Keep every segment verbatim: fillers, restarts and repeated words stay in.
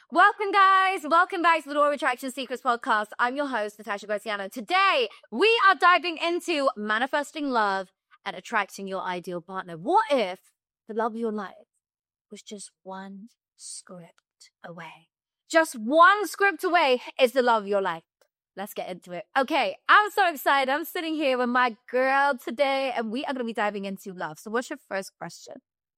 Welcome, guys. Welcome back to the Law of Attraction Secrets podcast. I'm your host, Natasha Graziano. Today, we are diving into manifesting love and attracting your ideal partner. What if the love of your life was just one script away? Just one script away is the love of your life. Let's get into it. Okay, I'm so excited. I'm sitting here with my girl today, and we are going to be diving into love. So what's your first question?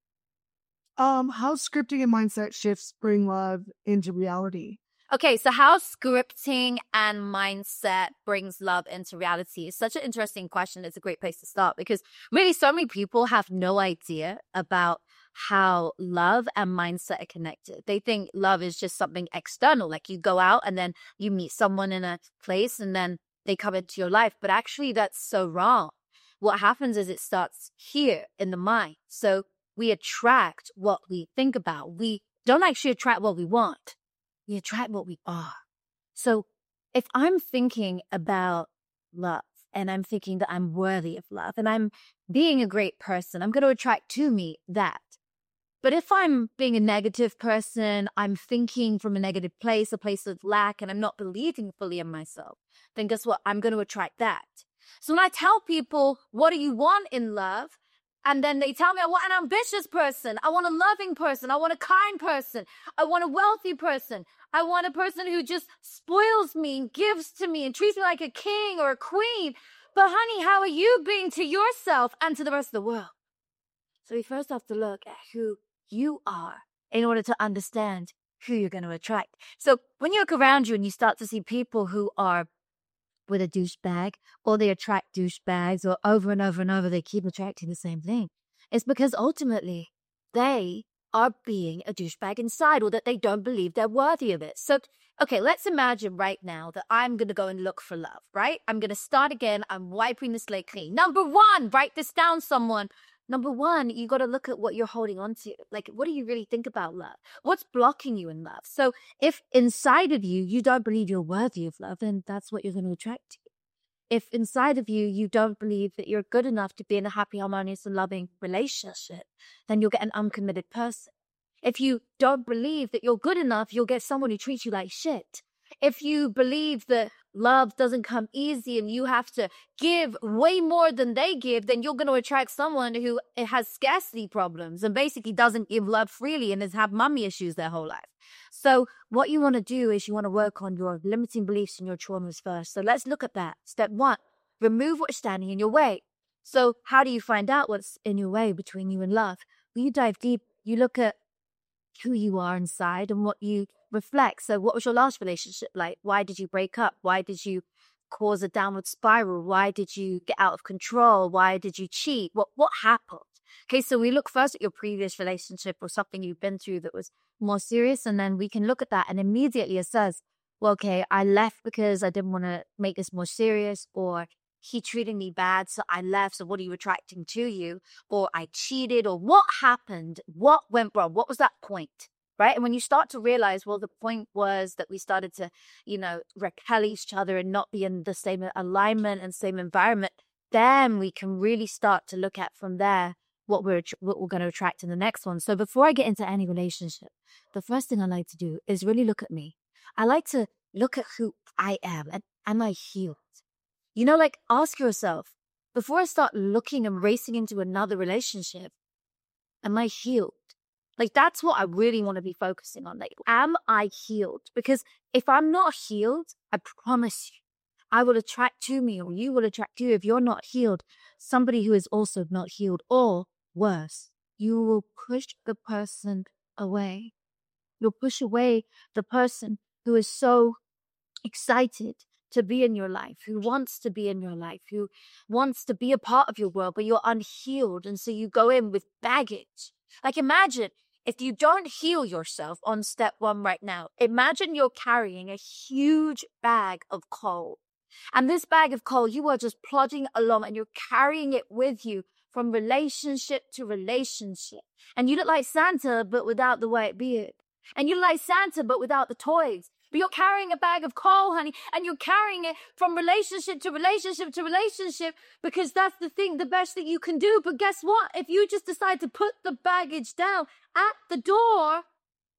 Um, how scripting and mindset shifts bring love into reality? Okay, so how scripting and mindset brings love into reality is such an interesting question. It's a great place to start because really so many people have no idea about how love and mindset are connected. They think love is just something external, like you go out and then you meet someone in a place and then they come into your life. But actually, that's so wrong. What happens is it starts here in the mind. So we attract what we think about. We don't actually attract what we want. We attract what we are. So if I'm thinking about love and I'm thinking that I'm worthy of love and I'm being a great person, I'm going to attract to me that. But if I'm being a negative person, I'm thinking from a negative place, a place of lack, and I'm not believing fully in myself, then guess what? I'm going to attract that. So when I tell people, what do you want in love? And then they tell me, I want an ambitious person. I want a loving person. I want a kind person. I want a wealthy person. I want a person who just spoils me and gives to me and treats me like a king or a queen. But honey, how are you being to yourself and to the rest of the world? So we first have to look at who you are in order to understand who you're going to attract. So when you look around you and you start to see people who are with a douchebag, or they attract douchebags, or over and over and over they keep attracting the same thing, it's because ultimately they are being a douchebag inside, or that they don't believe they're worthy of it. So, okay, let's imagine right now that I'm going to go and look for love, right? I'm going to start again. I'm wiping the slate clean. Number one, write this down, someone. Number one, you got to look at what you're holding on to. Like, what do you really think about love? What's blocking you in love? So if inside of you, you don't believe you're worthy of love, then that's what you're going to attract to. If inside of you, you don't believe that you're good enough to be in a happy, harmonious, and loving relationship, then you'll get an uncommitted person. If you don't believe that you're good enough, you'll get someone who treats you like shit. If you believe that love doesn't come easy and you have to give way more than they give, then you're going to attract someone who has scarcity problems and basically doesn't give love freely and has had mommy issues their whole life. So what you want to do is you want to work on your limiting beliefs and your traumas first. So let's look at that. Step one, remove what's standing in your way. So how do you find out what's in your way between you and love? Well, you dive deep. You look at who you are inside and what you reflect. So what was your last relationship like? Why did you break up? Why did you cause a downward spiral? Why did you get out of control? Why did you cheat? What what happened? Okay, so we look first at your previous relationship or something you've been through that was more serious, and then we can look at that and immediately it says, well, okay, I left because I didn't want to make this more serious, or he treated me bad, so I left. So what are you attracting to you? Or I cheated, or what happened? What went wrong? What was that point? Right? And when you start to realize, well, the point was that we started to, you know, repel each other and not be in the same alignment and same environment, then we can really start to look at from there what we're what we're going to attract in the next one. So before I get into any relationship, the first thing I like to do is really look at me. I like to look at who I am, and am I healed? You know, like ask yourself, before I start looking and racing into another relationship, am I healed? Like, that's what I really want to be focusing on. Like, am I healed? Because if I'm not healed, I promise you, I will attract to me, or you will attract to you. If you're not healed, somebody who is also not healed, or worse, you will push the person away. You'll push away the person who is so excited to be in your life, who wants to be in your life, who wants to be a part of your world, but you're unhealed. And so you go in with baggage. Like, imagine if you don't heal yourself on step one right now, imagine you're carrying a huge bag of coal. And this bag of coal, you are just plodding along and you're carrying it with you from relationship to relationship. And you look like Santa, but without the white beard. And you look like Santa, but without the toys. But you're carrying a bag of coal, honey, and you're carrying it from relationship to relationship to relationship, because that's the thing, the best that you can do. But guess what? If you just decide to put the baggage down at the door,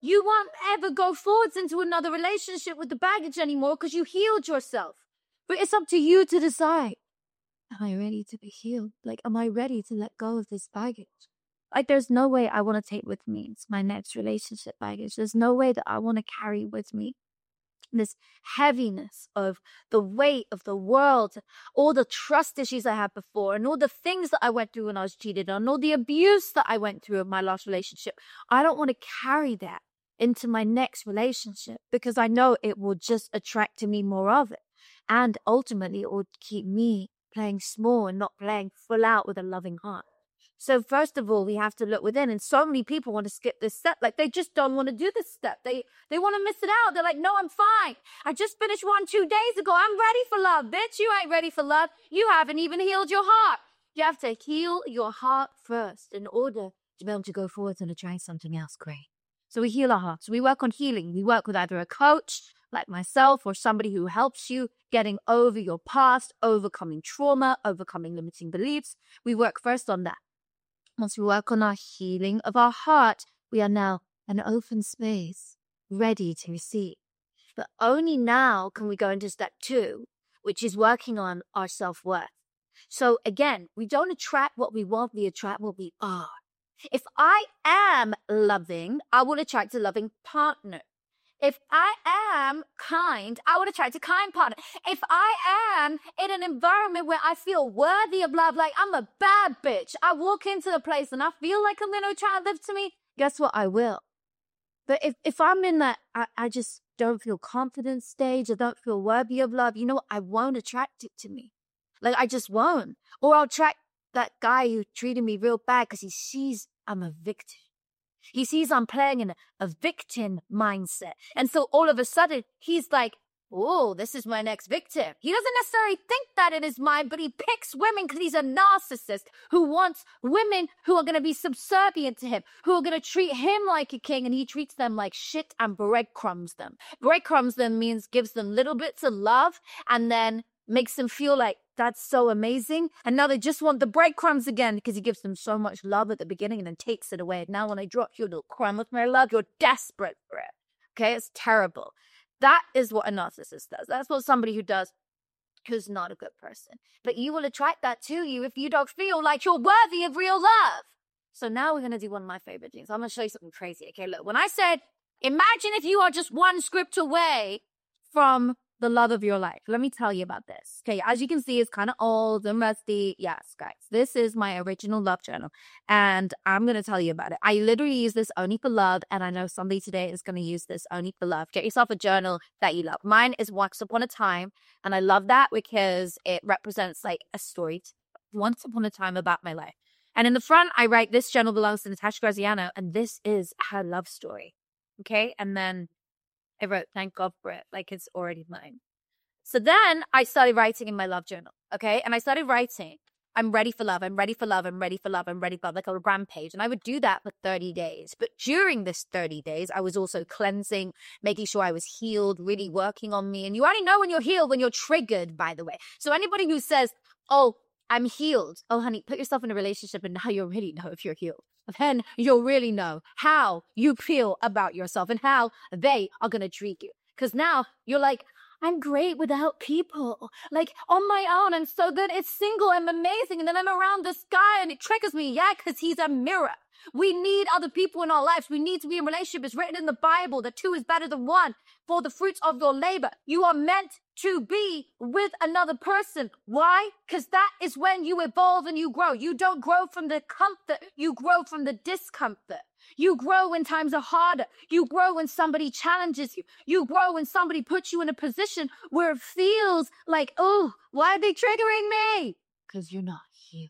You won't ever go forwards into another relationship with the baggage anymore because you healed yourself. But it's up to you to decide. Am I ready to be healed? Like, am I ready to let go of this baggage? Like, there's no way I want to take with me into my next relationship baggage. There's no way that I want to carry with me this heaviness of the weight of the world, all the trust issues I had before, and all the things that I went through when I was cheated on, all the abuse that I went through in my last relationship. I don't want to carry that into my next relationship because I know it will just attract to me more of it. And ultimately, it will keep me playing small and not playing full out with a loving heart. So first of all, we have to look within. And so many people want to skip this step. Like, they just don't want to do this step. They they want to miss it out. They're like, no, I'm fine. I just finished one two days ago. I'm ready for love. Bitch, you ain't ready for love. You haven't even healed your heart. You have to heal your heart first in order to be able to go forward and to try something else great. So we heal our hearts. We work on healing. We work with either a coach like myself or somebody who helps you getting over your past, overcoming trauma, overcoming limiting beliefs. We work first on that. Once we work on our healing of our heart, we are now an open space, ready to receive. But only now can we go into step two, which is working on our self-worth. So again, we don't attract what we want, we attract what we are. If I am loving, I will attract a loving partner. If I am kind, I would attract a kind partner. If I am in an environment where I feel worthy of love, like I'm a bad bitch, I walk into a place and I feel like I'm going to try to live to me, guess what? I will. But if, if I'm in that, I, I just don't feel confident stage, I don't feel worthy of love, you know what? I won't attract it to me. Like, I just won't. Or I'll attract that guy who treated me real bad because he sees I'm a victim. He sees I'm playing in a, a victim mindset. And so all of a sudden, he's like, oh, this is my next victim. He doesn't necessarily think that in his mind, but he picks women because he's a narcissist who wants women who are going to be subservient to him, who are going to treat him like a king, and he treats them like shit and breadcrumbs them. Breadcrumbs them means gives them little bits of love and then makes them feel like that's so amazing. And now they just want the breadcrumbs again because he gives them so much love at the beginning and then takes it away. Now when I drop you a little crumb of my love, you're desperate for it. Okay, it's terrible. That is what a narcissist does. That's what somebody who does who's not a good person. But you will attract that to you if you don't feel like you're worthy of real love. So now we're going to do one of my favorite things. I'm going to show you something crazy. Okay, look, when I said, imagine if you are just one script away from the love of your life. Let me tell you about this. Okay, as you can see, it's kind of old and rusty. Yes, guys, this is my original love journal, and I'm going to tell you about it. I literally use this only for love, and I know somebody today is going to use this only for love. Get yourself a journal that you love. Mine is Once Upon a Time, and I love that because it represents like a story, once upon a time about my life. And in the front, I write, this journal belongs to Natasha Graziano, and this is her love story. Okay, and then I wrote, thank God for it, like it's already mine. So then I started writing in my love journal, okay? And I started writing, I'm ready for love, I'm ready for love, I'm ready for love, I'm ready for love, like a rampage. And I would do that for thirty days. But during this thirty days, I was also cleansing, making sure I was healed, really working on me. And you already know when you're healed, when you're triggered, by the way. So anybody who says, oh, I'm healed. Oh, honey, put yourself in a relationship and now you'll really know if you're healed. Then you'll really know how you feel about yourself and how they are going to treat you. Because now you're like, I'm great without people, like on my own. And so then it's single and amazing. And then I'm around this guy and it triggers me. Yeah, because he's a mirror. We need other people in our lives. We need to be in a relationship. It's written in the Bible that two is better than one. For the fruits of your labor, you are meant to be with another person. Why? Because that is when you evolve and you grow. You don't grow from the comfort. You grow from the discomfort. You grow when times are harder. You grow when somebody challenges you. You grow when somebody puts you in a position where it feels like, oh, why are they triggering me? Because you're not healed.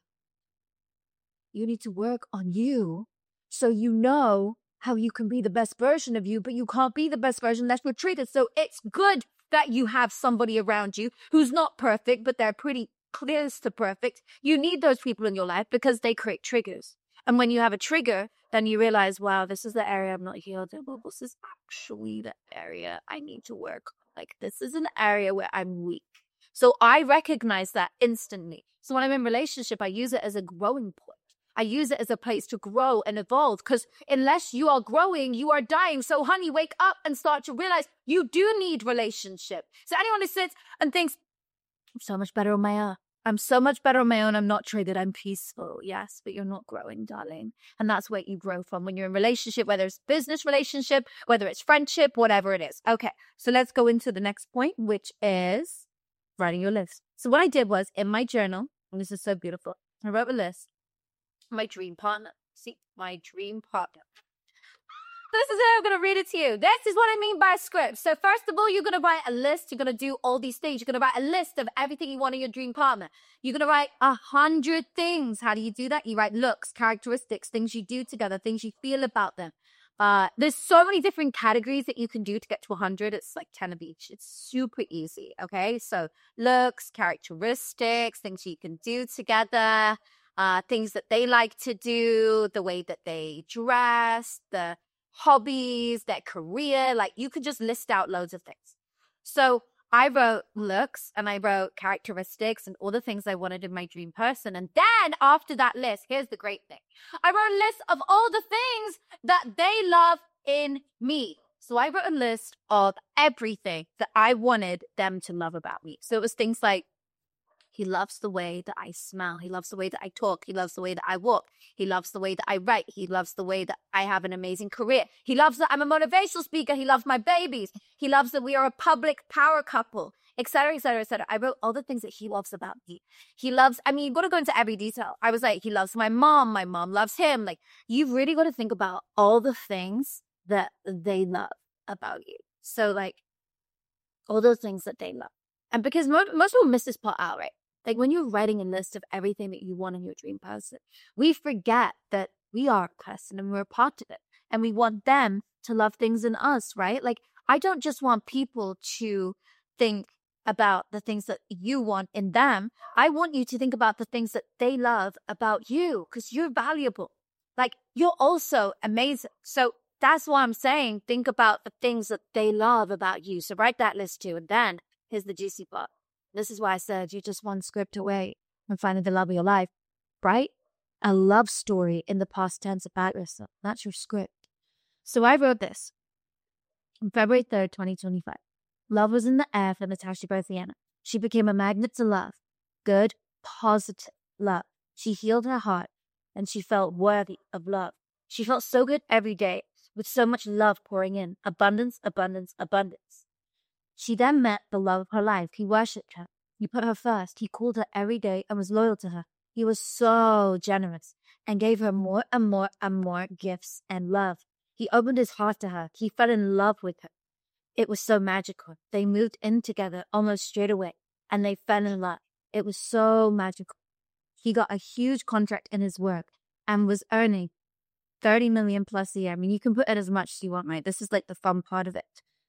You need to work on you so you know how you can be the best version of you, but you can't be the best version unless you're triggered. So it's good that you have somebody around you who's not perfect, but they're pretty close to perfect. You need those people in your life because they create triggers. And when you have a trigger, then you realize, wow, this is the area I'm not healed in. Well, this is actually the area I need to work on. Like, this is an area where I'm weak. So I recognize that instantly. So when I'm in a relationship, I use it as a growing point. I use it as a place to grow and evolve, because unless you are growing, you are dying. So honey, wake up and start to realize you do need relationship. So anyone who sits and thinks, I'm so much better on my own. I'm so much better on my own. I'm not triggered. I'm peaceful. Yes, but you're not growing, darling. And that's where you grow from when you're in relationship, whether it's business relationship, whether it's friendship, whatever it is. Okay, so let's go into the next point, which is writing your list. So what I did was in my journal, and this is so beautiful, I wrote a list. My dream partner. See, my dream partner. This is it. I'm going to read it to you. This is what I mean by a script. So first of all, you're going to write a list. You're going to do all these things. You're going to write a list of everything you want in your dream partner. You're going to write a hundred things. How do you do that? You write looks, characteristics, things you do together, things you feel about them. Uh, there's so many different categories that you can do to get to one hundred. It's like ten of each. It's super easy. Okay. So looks, characteristics, things you can do together, uh, things that they like to do, the way that they dress, the hobbies, their career. Like you could just list out loads of things. So I wrote looks and I wrote characteristics and all the things I wanted in my dream person. And then after that list, here's the great thing. I wrote a list of all the things that they love in me. So I wrote a list of everything that I wanted them to love about me. So it was things like, he loves the way that I smell. He loves the way that I talk. He loves the way that I walk. He loves the way that I write. He loves the way that I have an amazing career. He loves that I'm a motivational speaker. He loves my babies. He loves that we are a public power couple, et cetera, et cetera, et cetera. I wrote all the things that he loves about me. He loves, I mean, you've got to go into every detail. I was like, he loves my mom. My mom loves him. Like, you've really got to think about all the things that they love about you. So, like, all those things that they love. And because mo- most people miss this part out, right? Like when you're writing a list of everything that you want in your dream person, we forget that we are a person and we're a part of it. And we want them to love things in us, right? Like I don't just want people to think about the things that you want in them. I want you to think about the things that they love about you, because you're valuable. Like you're also amazing. So that's why I'm saying, think about the things that they love about you. So write that list too. And then here's the juicy part. This is why I said you're just one script away from finding the love of your life. Write a love story in the past tense about yourself. That's your script. So I wrote this on February third, twenty twenty-five. Love was in the air for Natasha Berthiana. She became a magnet to love. Good, positive love. She healed her heart and she felt worthy of love. She felt so good every day with so much love pouring in. Abundance, abundance, abundance. She then met the love of her life. He worshipped her. He put her first. He called her every day and was loyal to her. He was so generous and gave her more and more and more gifts and love. He opened his heart to her. He fell in love with her. It was so magical. They moved in together almost straight away and they fell in love. It was so magical. He got a huge contract in his work and was earning thirty million plus a year. I mean, you can put it as much as you want, right? This is like the fun part of it.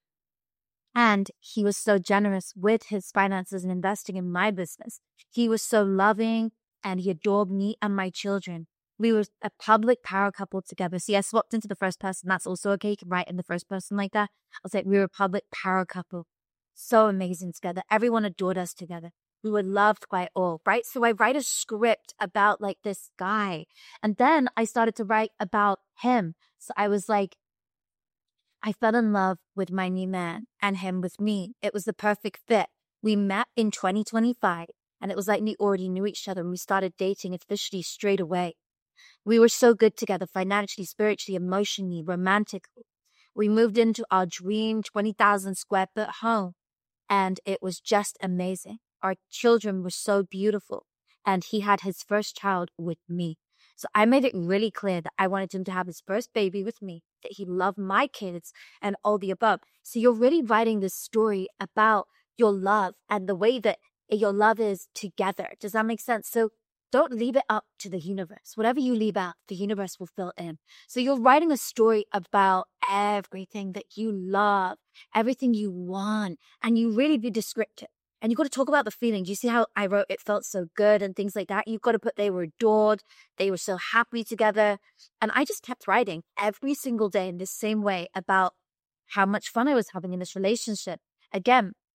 And he was so generous with his finances and investing in my business. He was so loving and he adored me and my children. We were a public power couple together. See, I swapped into the first person. That's also okay. You can write in the first person like that. I'll say we were a public power couple. So amazing together. Everyone adored us together. We were loved by all, right? So I write a script about like this guy. And then I started to write about him. So I was like, I fell in love with my new man and him with me. It was the perfect fit. We met in twenty twenty-five and it was like we already knew each other and we started dating officially straight away. We were so good together financially, spiritually, emotionally, romantically. We moved into our dream twenty thousand square foot home and it was just amazing. Our children were so beautiful and he had his first child with me. So I made it really clear that I wanted him to have his first baby with me, that he loved my kids and all the above. So you're really writing this story about your love and the way that your love is together. Does that make sense? So don't leave it up to the universe. Whatever you leave out, the universe will fill in. So you're writing a story about everything that you love, everything you want, and you really be descriptive. And you've got to talk about the feelings. You see how I wrote it felt so good and things like that? You've got to put they were adored. They were so happy together. And I just kept writing every single day in this same way about how much fun I was having in this relationship. Again,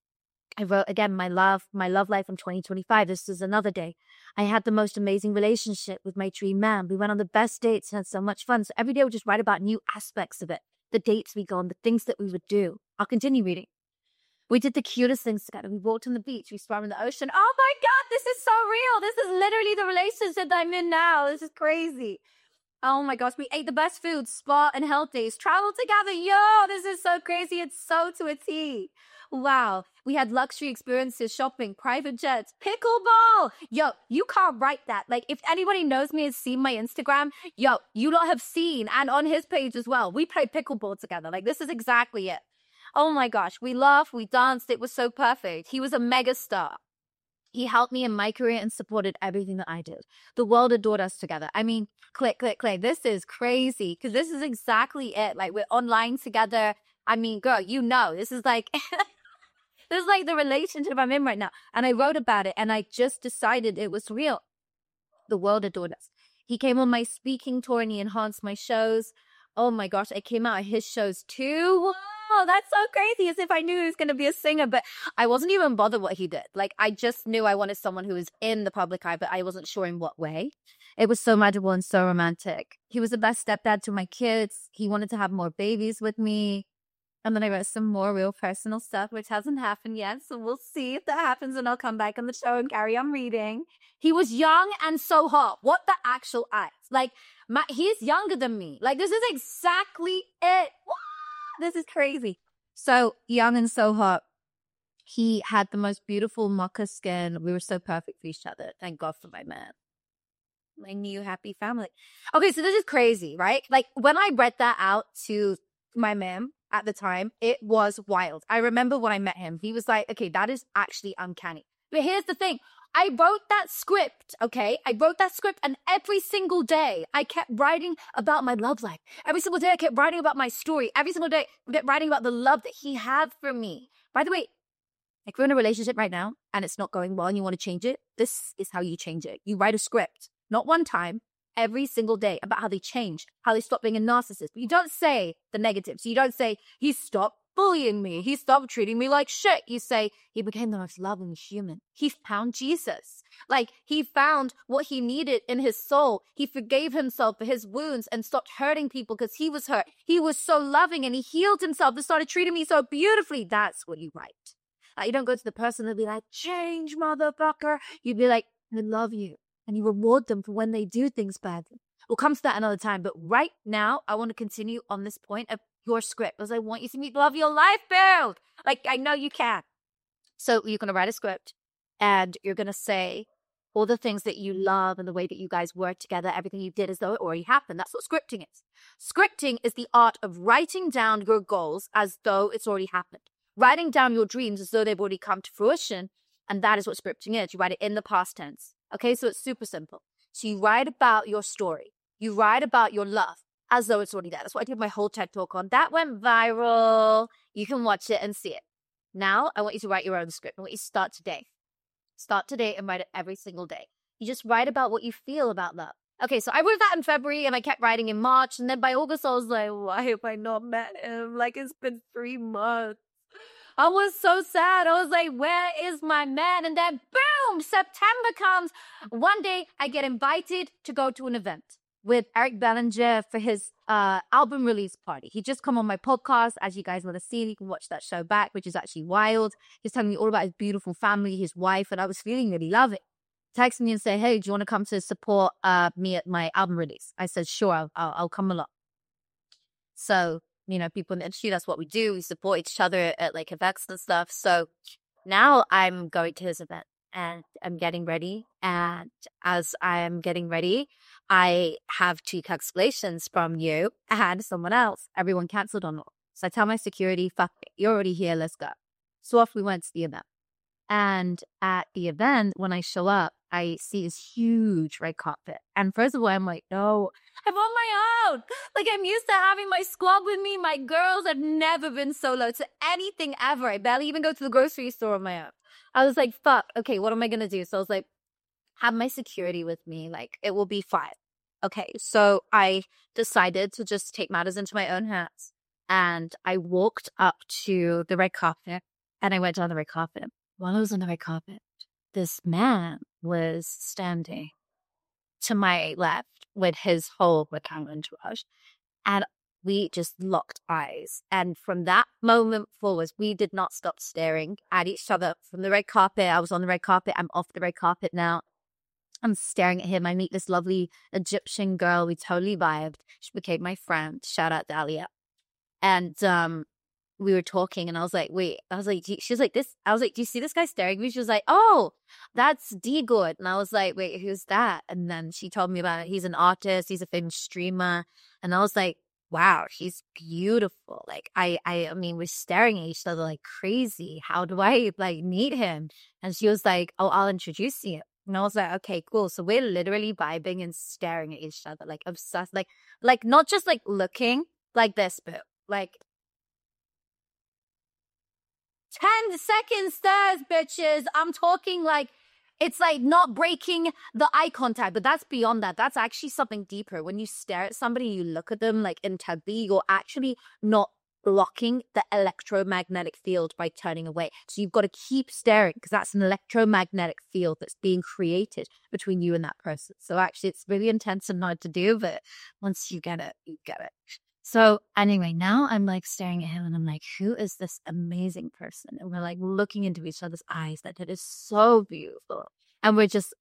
I wrote again, my love, my love life in twenty twenty-five. This is another day. I had the most amazing relationship with my dream man. We went on the best dates and had so much fun. So every day I would just write about new aspects of it, the dates we go on, the things that we would do. I'll continue reading. We did the cutest things together. We walked on the beach. We swam in the ocean. Oh my God, this is so real. This is literally the relationship that I'm in now. This is crazy. Oh my gosh, we ate the best food, spa and health days, traveled together. Yo, this is so crazy. It's so to a T. Wow. We had luxury experiences, shopping, private jets, pickleball. Yo, you can't write that. Like, if anybody knows me, has seen my Instagram, yo, you lot have seen, and on his page as well, we played pickleball together. Like, this is exactly it. Oh my gosh, we laughed, we danced. It was so perfect. He was a mega star. He helped me in my career and supported everything that I did. The world adored us together. I mean, click, click, click. This is crazy because this is exactly it. Like, we're online together. I mean, girl, you know, this is like, this is like the relationship I'm in right now. And I wrote about it and I just decided it was real. The world adored us. He came on my speaking tour and he enhanced my shows. Oh my gosh, I came out of his shows too. Oh, that's so crazy. As if I knew he was going to be a singer, but I wasn't even bothered what he did. Like, I just knew I wanted someone who was in the public eye, but I wasn't sure in what way. It was so magical and so romantic. He was the best stepdad to my kids. He wanted to have more babies with me. And then I wrote some more real personal stuff, which hasn't happened yet. So we'll see if that happens and I'll come back on the show and carry on reading. He was young and so hot. What the actual eyes? Like, my, he's younger than me. Like, this is exactly it. What? This is crazy. So young and so hot. He had the most beautiful mocha skin. We were so perfect for each other. Thank God for my man. My new happy family. Okay, so this is crazy, right? Like, when I read that out to my man at the time, it was wild. I remember when I met him, he was like, okay, that is actually uncanny. But here's the thing. I wrote that script, okay? I wrote that script and every single day I kept writing about my love life. Every single day I kept writing about my story. Every single day I kept writing about the love that he had for me. By the way, if you're in a relationship right now and it's not going well and you want to change it, this is how you change it. You write a script, not one time, every single day about how they change, how they stop being a narcissist. But you don't say the negatives. You don't say, he stopped bullying me. He stopped treating me like shit. You say, he became the most loving human. He found Jesus. Like, he found what he needed in his soul. He forgave himself for his wounds and stopped hurting people because he was hurt. He was so loving and he healed himself and started treating me so beautifully. That's what you write. Uh, you don't go to the person and be like, change, motherfucker. You'd be like, I love you. And you reward them for when they do things badly. We'll come to that another time. But right now, I want to continue on this point of your script because I want you to meet the love of your life, build. Like, I know you can. So you're going to write a script and you're going to say all the things that you love and the way that you guys work together, everything you did as though it already happened. That's what scripting is. Scripting is the art of writing down your goals as though it's already happened. Writing down your dreams as though they've already come to fruition. And that is what scripting is. You write it in the past tense. Okay, so it's super simple. So you write about your story. You write about your love as though it's already there. That's what I did my whole TED Talk on. That went viral. You can watch it and see it. Now, I want you to write your own script. I want you to start today. Start today and write it every single day. You just write about what you feel about love. Okay, so I wrote that in February and I kept writing in March. And then by August, I was like, why have I not met him? Like, it's been three months. I was so sad. I was like, where is my man? And then boom, September comes. One day I get invited to go to an event with Eric Bellinger for his uh, album release party. He just come on my podcast. As you guys want to see, you can watch that show back, which is actually wild. He's telling me all about his beautiful family, his wife, and I was feeling really love it. Text me and say, hey, do you want to come to support uh, me at my album release? I said, sure, I'll, I'll, I'll come along. So, you know, people in the industry, that's what we do. We support each other at like events and stuff. So now I'm going to his event and I'm getting ready. And as I am getting ready, I have two cancellations from you and someone else. Everyone canceled on me. So I tell my security, fuck it, you're already here, let's go. So off we went to the event. And at the event, when I show up, I see this huge red carpet. And first of all, I'm like, no, I'm on my own. Like, I'm used to having my squad with me. My girls have never been solo to anything ever. I barely even go to the grocery store on my own. I was like, fuck, okay, what am I going to do? So I was like, have my security with me. Like, it will be fine. Okay, so I decided to just take matters into my own hands. And I walked up to the red carpet and I went down the red carpet. while I was on the red carpet, this man was standing to my left with his whole rectangle entourage. And we just locked eyes. And from that moment forward, we did not stop staring at each other from the red carpet. I was on the red carpet. I'm off the red carpet now. I'm staring at him. I meet this lovely Egyptian girl. We totally vibed. She became my friend. Shout out Dahlia. And um, we were talking and I was like, wait, I was like, she was like, this, I was like, do you see this guy staring at me? She was like, oh, that's D-Good. And I was like, wait, who's that? And then she told me about it. He's an artist. He's a famous streamer. And I was like, wow, he's beautiful. Like, I, I, I mean, we're staring at each other like crazy. How do I like meet him? And she was like, oh, I'll introduce you. And I was like, okay, cool. So we're literally vibing and staring at each other, like obsessed, like, like not just like looking like this, but like ten seconds stares, bitches. I'm talking like, it's like not breaking the eye contact, but that's beyond that. That's actually something deeper. When you stare at somebody, you look at them like intently, you're actually not blocking the electromagnetic field by turning away. So you've got to keep staring because that's an electromagnetic field that's being created between you and that person. So actually it's really intense and hard to do, but once you get it, you get it. So anyway, now I'm like staring at him and I'm like, who is this amazing person? And we're like looking into each other's eyes. That it is so beautiful. And we're just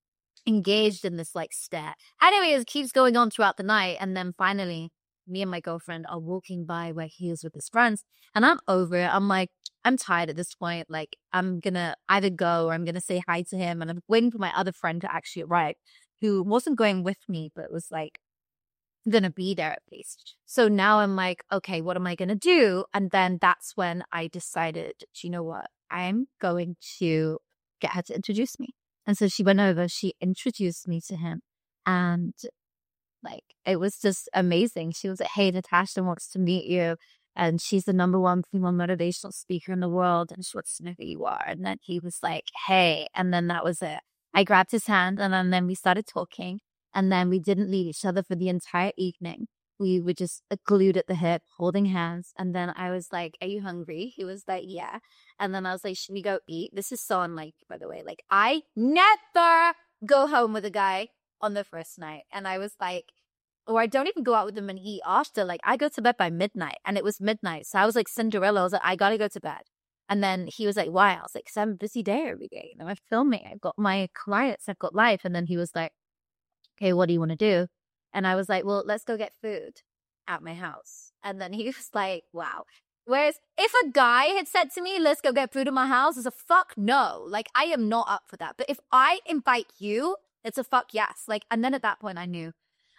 engaged in this like stare. Anyway, it keeps going on throughout the night. And then finally, me and my girlfriend are walking by where he is with his friends. And I'm over it. I'm like, I'm tired at this point. Like, I'm going to either go or I'm going to say hi to him. And I'm waiting for my other friend to actually arrive, who wasn't going with me, but was like, gonna be there at least. So now I'm like, okay, what am I gonna do? And then that's when I decided, you know what? I'm going to get her to introduce me. And so she went over, she introduced me to him. And like, it was just amazing. She was like, hey, Natasha wants to meet you. And she's the number one female motivational speaker in the world. And she wants to know who you are. And then he was like, hey. And then that was it. I grabbed his hand and then, then we started talking. And then we didn't leave each other for the entire evening. We were just glued at the hip, holding hands. And then I was like, are you hungry? He was like, yeah. And then I was like, should we go eat? This is so unlike, by the way. Like, I never go home with a guy on the first night. And I was like, or I don't even go out with him and eat after. Like, I go to bed by midnight. And it was midnight. So I was like Cinderella. I was like, I got to go to bed. And then he was like, why? I was like, because I'm a busy day every day. And I'm filming. I've got my clients. I've got life. And then he was like, okay, what do you want to do? And I was like, well, let's go get food at my house. And then he was like, wow. Whereas if a guy had said to me, let's go get food at my house, it's a fuck no. Like, I am not up for that. But if I invite you, it's a fuck yes. Like, and then at that point I knew,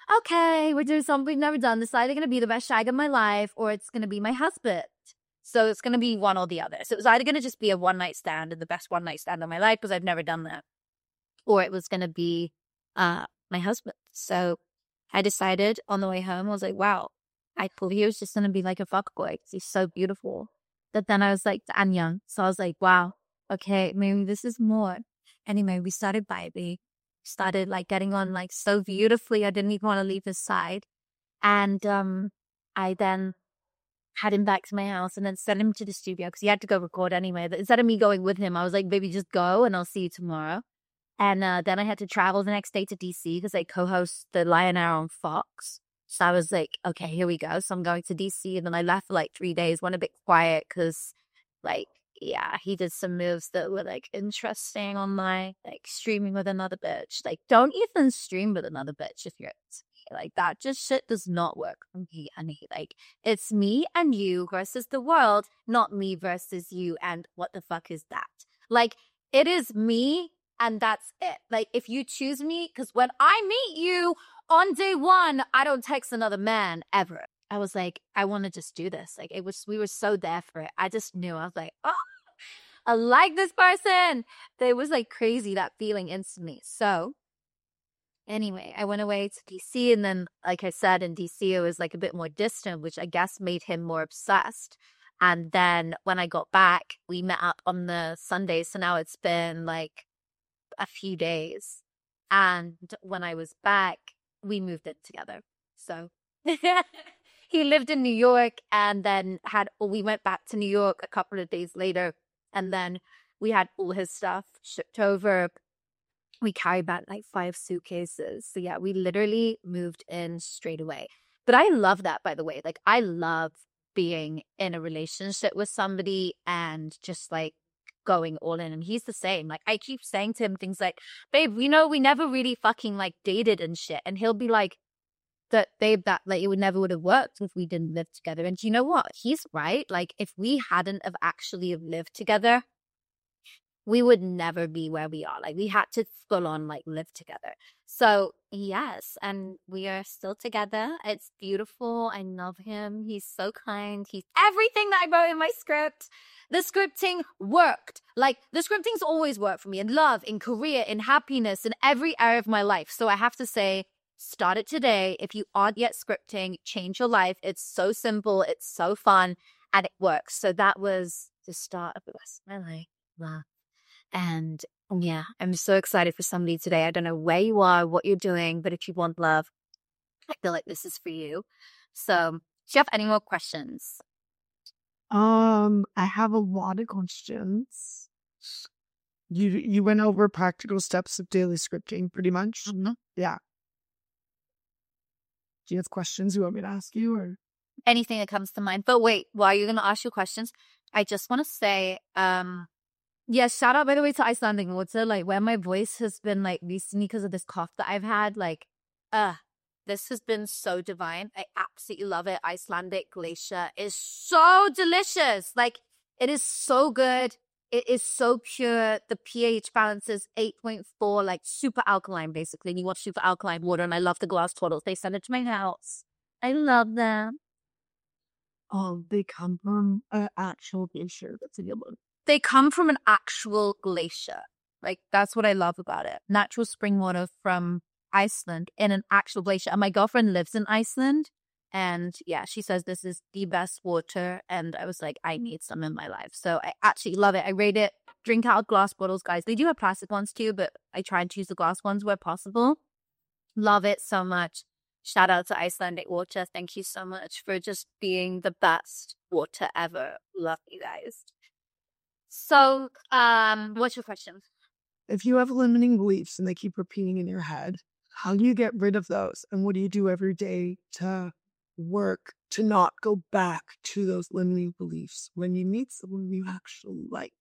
okay, we're doing something we've never done. This is either going to be the best shag of my life or it's going to be my husband. So it's going to be one or the other. So it was either going to just be a one night stand and the best one night stand of my life because I've never done that. Or it was going to be, uh, my husband. So I decided on the way home, I was like, wow, I thought he was just going to be like a fuckboy because he's so beautiful. But then I was like, and young. So I was like, wow, okay, maybe this is more. Anyway, we started vibing, started like getting on like so beautifully. I didn't even want to leave his side. And um, I then had him back to my house and then sent him to the studio because he had to go record anyway. But instead of me going with him, I was like, baby, just go and I'll see you tomorrow. And uh, then I had to travel the next day to D C because I co-host the Lion Hour on Fox. So I was like, okay, here we go. So I'm going to D C. And then I left for like three days, went a bit quiet because like, yeah, he did some moves that were like interesting online, like streaming with another bitch. Like, don't even stream with another bitch if you're like that. Just shit does not work for me and he. Like, it's me and you versus the world, not me versus you. And what the fuck is that? Like, it is me. And that's it. Like, if you choose me, because when I meet you on day one, I don't text another man ever. I was like, I want to just do this. Like, it was, we were so there for it. I just knew. I was like, oh, I like this person. It was like crazy, that feeling instantly. So anyway, I went away to D C. And then, like I said, in D C, it was like a bit more distant, which I guess made him more obsessed. And then when I got back, we met up on the Sunday. So now it's been like a few days. And when I was back, we moved in together. So he lived in New York and then had, well, we went back to New York a couple of days later. And then We had all his stuff shipped over. We carried back like five suitcases. So yeah, we literally moved in straight away. But I love that, by the way. Like, I love being in a relationship with somebody and just like going all in. And he's the same. Like, I keep saying to him things like, babe, you know, we never really fucking like dated and shit. And he'll be like, that babe, that like it would never would have worked if we didn't live together. And you know what? He's right. Like, if we hadn't have actually have lived together, we would never be where we are. Like, we had to full on like live together. So yes, and we are still together. It's beautiful. I love him. He's so kind. He's everything that I wrote in my script. The scripting worked. Like, the scripting's always worked for me in love, in career, in happiness, in every area of my life. So I have to say, start it today. If you aren't yet scripting, change your life. It's so simple. It's so fun, and it works. So that was the start of the rest of my life. Wow. And yeah, I'm so excited for somebody today. I don't know where you are, what you're doing, but if you want love, I feel like this is for you. So, do you have any more questions? Um, I have a lot of questions. You you went over practical steps of daily scripting, pretty much. Mm-hmm. Yeah. Do you have questions you want me to ask you, or anything that comes to mind? But wait, while you're gonna ask your questions, I just want to say, um, yeah, shout out by the way to Icelandic Water, like where my voice has been like recently because of this cough that I've had. Like, uh, this has been so divine. I absolutely love it. Icelandic Glacier is so delicious. Like, it is so good. It is so pure. The pH balance is eight point four, like super alkaline, basically. And you want super alkaline water, and I love the glass bottles. They send it to my house. I love them. oh, they come from an actual glacier? That's a good one. They come from an actual glacier. Like, that's what I love about it. Natural spring water from Iceland in an actual glacier. And my girlfriend lives in Iceland. And yeah, she says this is the best water. And I was like, I need some in my life. So I actually love it. I rate it. Drink out glass bottles, guys. They do have plastic ones too, but I try and choose the glass ones where possible. Love it so much. Shout out to Icelandic Water. Thank you so much for just being the best water ever. Love you guys. So, um, what's your question? If you have limiting beliefs and they keep repeating in your head, how do you get rid of those? And what do you do every day to work to not go back to those limiting beliefs when you meet someone you actually like?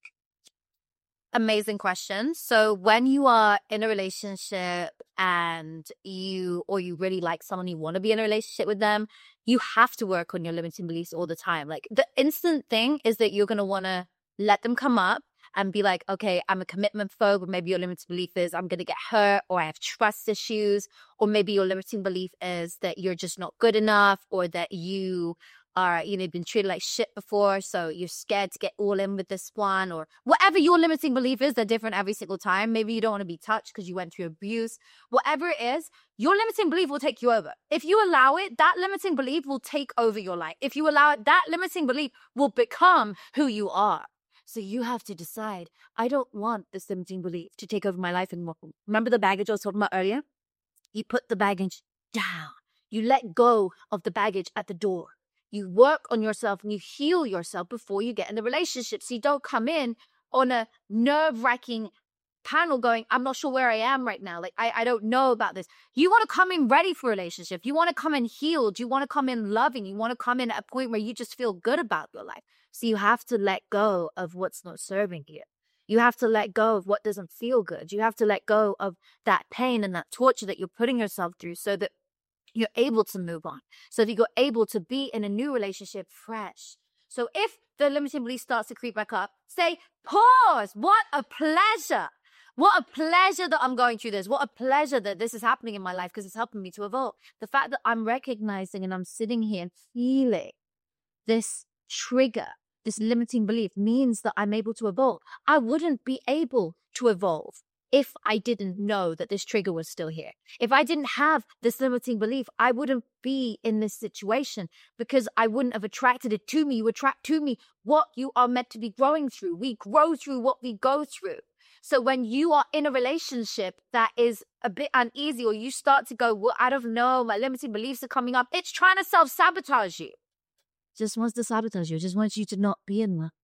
Amazing question. So when you are in a relationship and you, or you really like someone, you want to be in a relationship with them, you have to work on your limiting beliefs all the time. Like, the instant thing is that you're going to want to let them come up and be like, okay, I'm a commitment phobe, or maybe your limiting belief is I'm going to get hurt, or I have trust issues, or maybe your limiting belief is that you're just not good enough, or that you are, you know, been treated like shit before, so you're scared to get all in with this one, or whatever your limiting belief is. They're different every single time. Maybe you don't want to be touched because you went through abuse. Whatever it is, your limiting belief will take you over. If you allow it, that limiting belief will take over your life. If you allow it, that limiting belief will become who you are. So you have to decide, I don't want this limiting belief to take over my life anymore. Remember the baggage I was talking about earlier? You put the baggage down. You let go of the baggage at the door. You work on yourself and you heal yourself before you get in the relationship. So you don't come in on a nerve-wracking panel going, I'm not sure where I am right now. Like, I, I don't know about this. You want to come in ready for a relationship. You want to come in healed. You want to come in loving. You want to come in at a point where you just feel good about your life. So you have to let go of what's not serving you. You have to let go of what doesn't feel good. You have to let go of that pain and that torture that you're putting yourself through so that you're able to move on. So that you're able to be in a new relationship fresh. So if the limiting belief starts to creep back up, say, pause. What a pleasure. What a pleasure that I'm going through this. What a pleasure that this is happening in my life because it's helping me to evolve. The fact that I'm recognizing and I'm sitting here and feeling this trigger, this limiting belief means that I'm able to evolve. I wouldn't be able to evolve if I didn't know that this trigger was still here. If I didn't have this limiting belief, I wouldn't be in this situation because I wouldn't have attracted it to me. You attract to me what you are meant to be growing through. We grow through what we go through. So when you are in a relationship that is a bit uneasy, or you start to go, well, I don't know, my limiting beliefs are coming up, it's trying to self-sabotage you. Just wants to sabotage you. Just wants you to not be in there.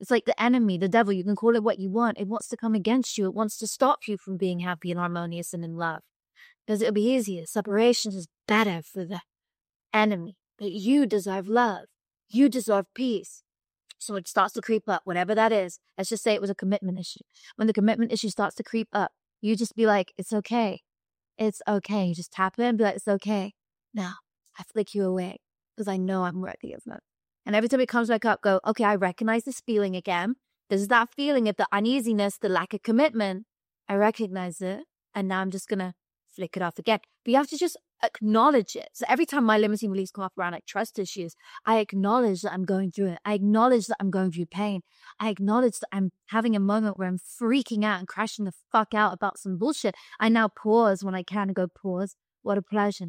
It's like the enemy, the devil. You can call it what you want. It wants to come against you. It wants to stop you from being happy and harmonious and in love. Because it'll be easier. Separation is better for the enemy. But you deserve love. You deserve peace. So it starts to creep up, whatever that is. Let's just say it was a commitment issue. When the commitment issue starts to creep up, you just be like, it's okay. It's okay. You just tap in and be like, it's okay. Now, I flick you away because I know I'm worthy of love. And every time it comes back up, go, okay, I recognize this feeling again. This is that feeling of the uneasiness, the lack of commitment. I recognize it. And now I'm just going to flick it off again. But you have to just acknowledge it. So every time my limiting beliefs come up around like trust issues, I acknowledge that I'm going through it. I acknowledge that I'm going through pain. I acknowledge that I'm having a moment where I'm freaking out and crashing the fuck out about some bullshit. I now pause when I can and go, pause. What a pleasure.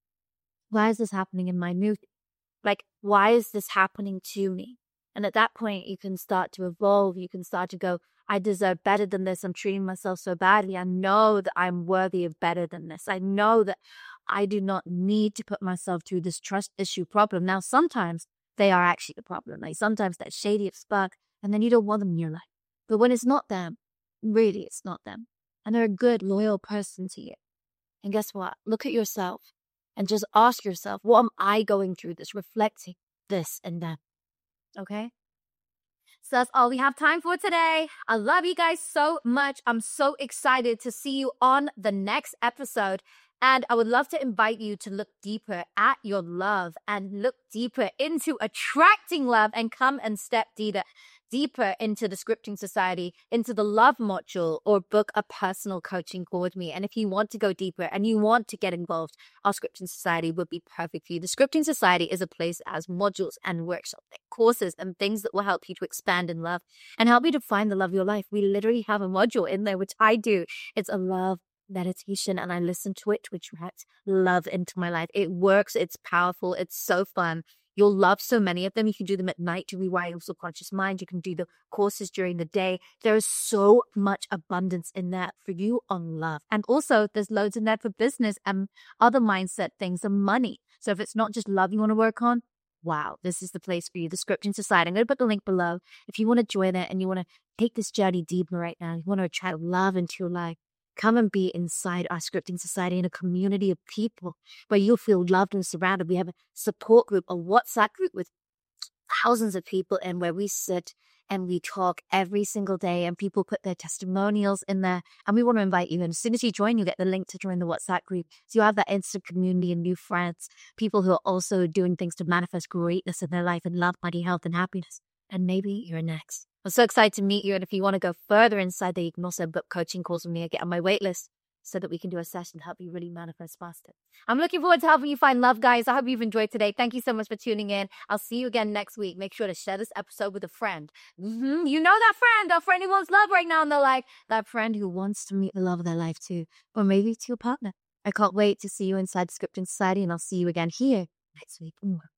Why is this happening in my mood? Like, why is this happening to me? And at that point, you can start to evolve. You can start to go, I deserve better than this. I'm treating myself so badly. I know that I'm worthy of better than this. I know that I do not need to put myself through this trust issue problem. Now, sometimes they are actually the problem. Like sometimes they're shady as fuck, and then you don't want them in your life. But when it's not them, really, it's not them. And they're a good, loyal person to you. And guess what? Look at yourself and just ask yourself, what am I going through that's reflecting this and that? Okay? So that's all we have time for today. I love you guys so much. I'm so excited to see you on the next episode. And I would love to invite you to look deeper at your love and look deeper into attracting love and come and step deeper, deeper into the Scripting Society, into the love module, or book a personal coaching call with me. And if you want to go deeper and you want to get involved, our Scripting Society would be perfect for you. The Scripting Society is a place that has modules and workshops, and courses and things that will help you to expand in love and help you to find the love of your life. We literally have a module in there, which I do. It's a love meditation, and I listen to it to attract love into my life. It works. It's powerful. It's so fun. You'll love so many of them. You can do them at night to rewire your subconscious mind. You can do the courses during the day. There is so much abundance in there for you on love. And also there's loads in there for business and other mindset things and money. So if it's not just love you want to work on, wow, this is the place for you, the Scripting Society. I'm going to put the link below. If you want to join it and you want to take this journey deeper right now, you want to attract love into your life, come and be inside our Scripting Society in a community of people where you'll feel loved and surrounded. We have a support group, a WhatsApp group with thousands of people in where we sit and we talk every single day, and people put their testimonials in there. And we want to invite you in. As soon as you join, you get the link to join the WhatsApp group. So you have that instant community and new friends, people who are also doing things to manifest greatness in their life and love, money, health, and happiness. And maybe you're next. I'm so excited to meet you. And if you want to go further inside there, you can also book coaching calls with me and get on my wait list so that we can do a session to help you really manifest faster. I'm looking forward to helping you find love, guys. I hope you've enjoyed today. Thank you so much for tuning in. I'll see you again next week. Make sure to share this episode with a friend. Mm-hmm. You know that friend, that friend who wants love right now in their life. That friend who wants to meet the love of their life too. Or maybe to your partner. I can't wait to see you inside the Scripting Society, and I'll see you again here next week.